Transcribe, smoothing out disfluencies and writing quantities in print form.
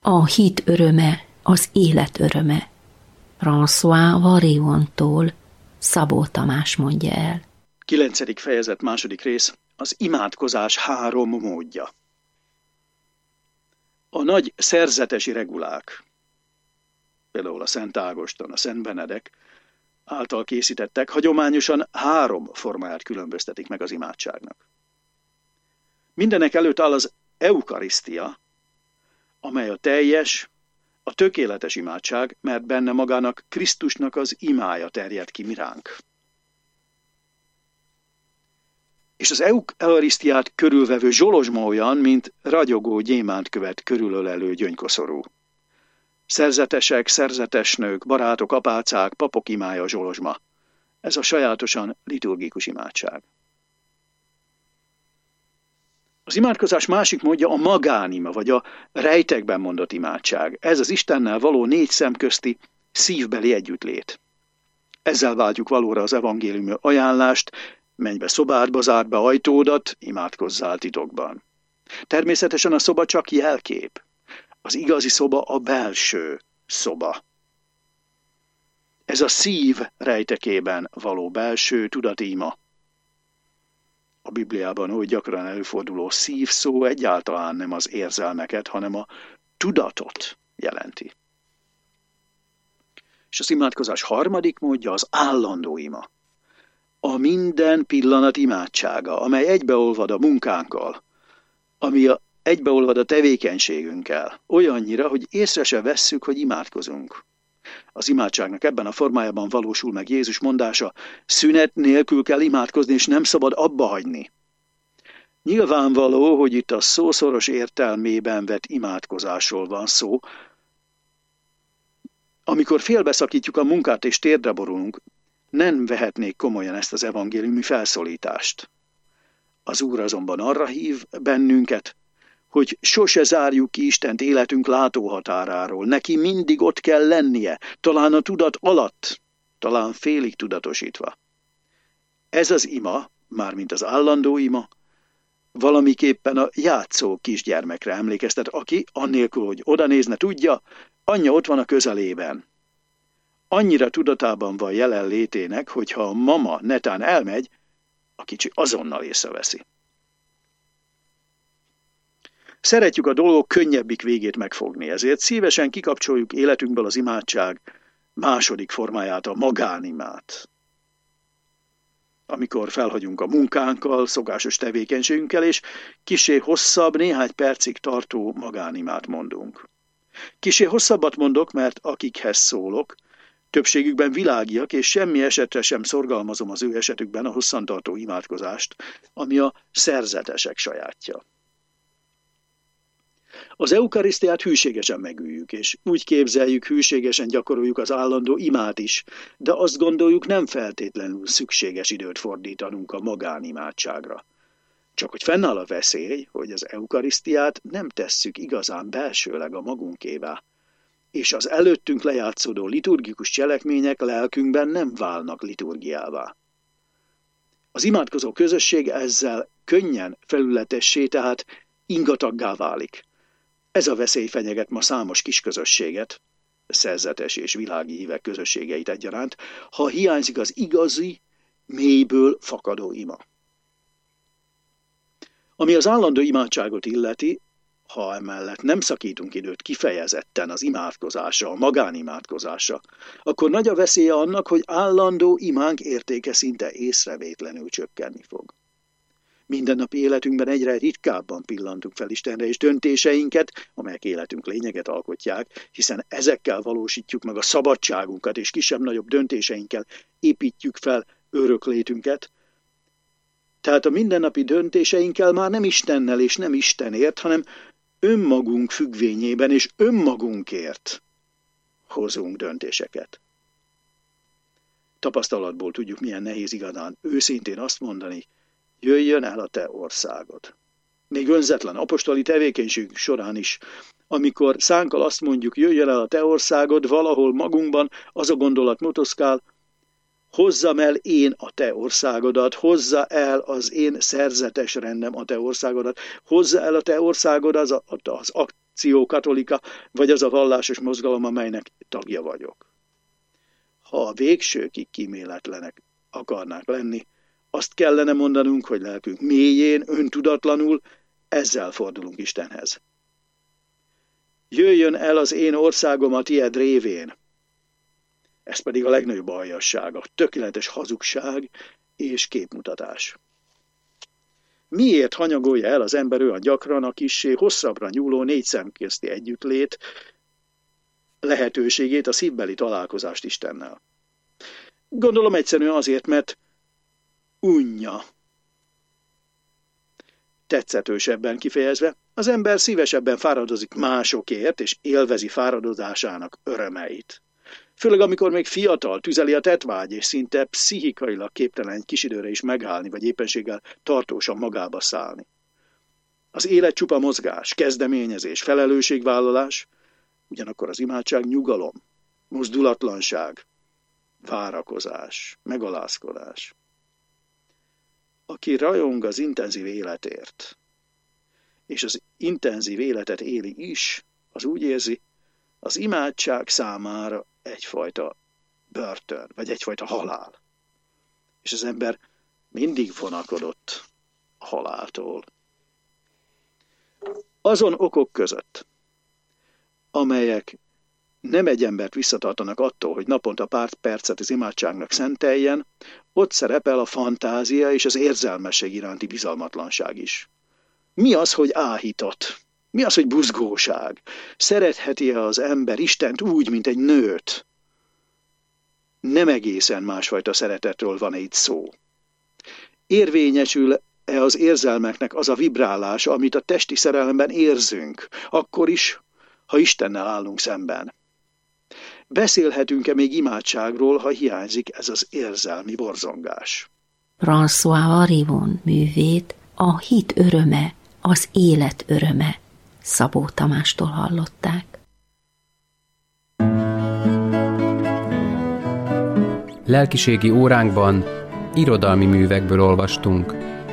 A hit öröme, az élet öröme. François Variontól Szabó Tamás mondja el. 9. fejezet, 2. rész. Az imádkozás 3 módja. A nagy szerzetesi regulák, például a Szent Ágoston, a Szent Benedek által készítettek, hagyományosan 3 formáját különböztetik meg az imádságnak. Mindenek előtt áll az eukarisztia, amely a teljes, a tökéletes imádság, mert benne magának Krisztusnak az imája terjed ki miránk. És az eukarisztiát körülvevő zsolozsma olyan, mint ragyogó gyémántkövet körülölelő gyöngykoszorú. Szerzetesek, szerzetesnők, barátok, apácák, papok imája a zsolozsma. Ez a sajátosan liturgikus imádság. Az imádkozás másik módja a magánima, vagy a rejtekben mondott imádság. Ez az Istennel való 4 szem közti szívbeli együttlét. Ezzel váltjuk valóra az evangélium ajánlást: menj be szobádba, zárd be ajtódat, imádkozzál titokban. Természetesen a szoba csak jelkép. Az igazi szoba a belső szoba. Ez a szív rejtekében való belső tudati ima. A Bibliában oly gyakran előforduló szív szó egyáltalán nem az érzelmeket, hanem a tudatot jelenti. És az imádkozás 3. módja az állandó ima. A minden pillanat imádsága, amely egybeolvad a munkánkkal, ami egybeolvad a tevékenységünkkel, olyannyira, hogy észre se vesszük, hogy imádkozunk. Az imádságnak ebben a formájában valósul meg Jézus mondása: szünet nélkül kell imádkozni, és nem szabad abba hagyni. Nyilvánvaló, hogy itt a szószoros értelmében vett imádkozásról van szó. Amikor félbeszakítjuk a munkát és térdre borulunk, nem vehetnék komolyan ezt az evangéliumi felszólítást. Az Úr azonban arra hív bennünket, hogy sose zárjuk ki Istent életünk látóhatáráról. Neki mindig ott kell lennie, talán a tudat alatt, talán félig tudatosítva. Ez az ima, mármint az állandó ima, valamiképpen a játszó kisgyermekre emlékeztet, aki, annélkül, hogy odanézne, tudja, anyja ott van a közelében. Annyira tudatában van jelenlétének, hogy ha a mama netán elmegy, a kicsi azonnal észreveszi. Szeretjük a dolgok könnyebbik végét megfogni, ezért szívesen kikapcsoljuk életünkből az imádság második formáját, a magánimát. Amikor felhagyunk a munkánkkal, szokásos tevékenységünkkel, és kissé hosszabb, néhány percig tartó magánimát mondunk. Kissé hosszabbat mondok, mert akikhez szólok, többségükben világiak, és semmi esetre sem szorgalmazom az ő esetükben a hosszantartó imádkozást, ami a szerzetesek sajátja. Az eukarisztiát hűségesen megüljük, és úgy képzeljük, hűségesen gyakoroljuk az állandó imát is, de azt gondoljuk, nem feltétlenül szükséges időt fordítanunk a magánimádságra. Csak hogy fennáll a veszély, hogy az eukarisztiát nem tesszük igazán belsőleg a magunkévá, és az előttünk lejátszódó liturgikus cselekmények lelkünkben nem válnak liturgiává. Az imádkozó közösség ezzel könnyen felületessé, tehát ingataggá válik. Ez a veszély fenyeget ma számos kisközösséget, szerzetes és világi hívek közösségeit egyaránt, ha hiányzik az igazi, mélyből fakadó ima. Ami az állandó imádságot illeti, ha emellett nem szakítunk időt kifejezetten az imádkozásra, a magánimádkozásra, akkor nagy a veszélye annak, hogy állandó imánk értéke szinte észrevétlenül csökkenni fog. Mindennapi életünkben egyre ritkábban pillantunk fel Istenre, és döntéseinket, amelyek életünk lényeget alkotják, hiszen ezekkel valósítjuk meg a szabadságunkat, és kisebb-nagyobb döntéseinkkel építjük fel öröklétünket. Tehát a mindennapi döntéseinkkel már nem Istennel és nem Istenért, hanem önmagunk függvényében és önmagunkért hozunk döntéseket. Tapasztalatból tudjuk, milyen nehéz igazán őszintén azt mondani: jöjjön el a te országod. Még önzetlen apostoli tevékenységünk során is, amikor szánkkal azt mondjuk, jöjjön el a te országod, valahol magunkban az a gondolat motoszkál: hozzam el én a te országodat, hozza el az én szerzetes rendem a te országodat, hozza el a te országod az Actio Catholica, vagy az a vallásos mozgalom, amelynek tagja vagyok. Ha a végsőkig kíméletlenek akarnák lenni, azt kellene mondanunk, hogy lelkünk mélyén, öntudatlanul, ezzel fordulunk Istenhez. Jöjjön el az én országom a tied révén. Ez pedig a legnagyobb aljasság, a tökéletes hazugság és képmutatás. Miért hanyagolja el az ember olyan gyakran a kissé hosszabbra nyúló 4 szem közti együttlét lehetőségét, a szívbeli találkozást Istennel? Gondolom egyszerűen azért, mert unja. Tetszetősebben kifejezve, az ember szívesebben fáradozik másokért, és élvezi fáradozásának örömeit. Főleg amikor még fiatal, tüzeli a tettvágy, és szinte pszichikailag képtelen egy kis időre is megállni, vagy éppenséggel tartósan magába szállni. Az élet csupa mozgás, kezdeményezés, felelősségvállalás, ugyanakkor az imádság nyugalom, mozdulatlanság, várakozás, megalázkodás. Aki rajong az intenzív életért, és az intenzív életet éli is, az úgy érzi, az imádság számára egyfajta börtön, vagy egyfajta halál. És az ember mindig vonakodott a haláltól. Azon okok között, amelyek nem egy embert visszatartanak attól, hogy naponta pár percet az imádságnak szenteljen, ott szerepel a fantázia és az érzelmesség iránti bizalmatlanság is. Mi az, hogy áhított? Mi az, hogy buzgóság? Szeretheti-e az ember Istent úgy, mint egy nőt? Nem egészen másfajta szeretetről van itt szó. Érvényesül-e az érzelmeknek az a vibrálás, amit a testi szerelemben érzünk, akkor is, ha Istennel állunk szemben? Beszélhetünk-e még imádságról, ha hiányzik ez az érzelmi borzongás? François Varivon művét A hit öröme, az élet öröme Szabó Tamástól hallották. Lelkiségi óránkban irodalmi művekből olvastunk.